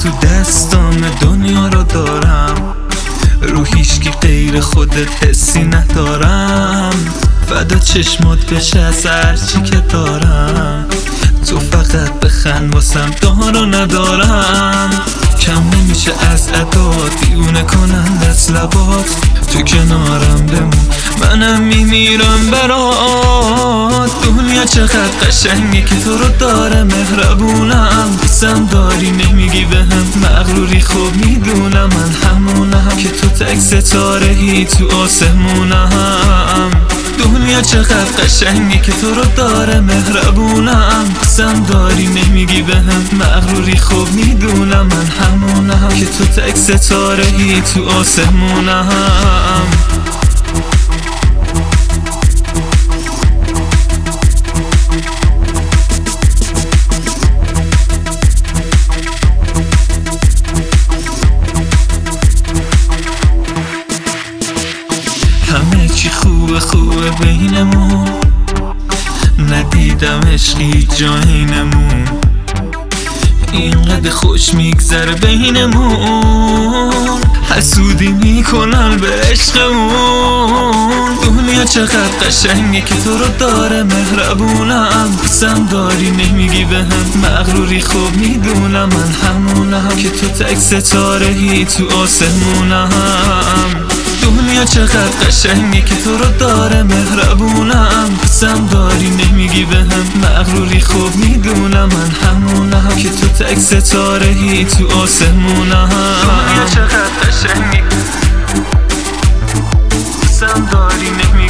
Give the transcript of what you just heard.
تو دستام دنیا رو دارم، رو هیچکی غیر خودت حسی ندارم. فدا چشمات بشه از هرچی که دارم، تو فقط بخند واسم دارو ندارم. کم نمیشه از عدات دیونه کنند از لبات، تو کنارم بمون منم میمیرم برات. دنیا چقدر قشنگه که تو رو داره، مهربونم بسم داری نمیگی بهم مغروری. خوب میدونم من همونم که تو تک ستاره‌ای تو آسمونم. دنیا چقدر قشنگه که تو رو داره، مهربونم بسم داری نمیگی بهم مغروری. خوب میدونم من همونم که تو تک ستاره‌ای تو آسمونم. همه چی خوبه خوبه بینمون، ندیدم عشقی جاینمون. اینقدر خوش میگذره بینمون، حسودی میکنن به عشقمون. دنیا چقدر قشنگه که تو رو داره، مهربونم بسم داری نمیگی بهم مغروری. خوب میدونم من همونم که تو تک ستاره‌ای تو آسمونم. دنیا چقدر قشنگه که تو رو داره، مهربونم بسم داری نمیگی بهم مغروری. خوب میدونم من همونم که تو تک ستاره‌ای تو آسمونم. دنیا چقدر قشنگه بسم داری نمیگی